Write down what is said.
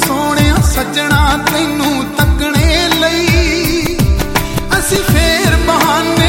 ਸੋਹਣਿਆ ਸੱਜਣਾ ਤੈਨੂੰ ਤੱਕਣੇ ਲਈ ਅਸੀਂ ਫੇਰ ਬਹਾਨੇ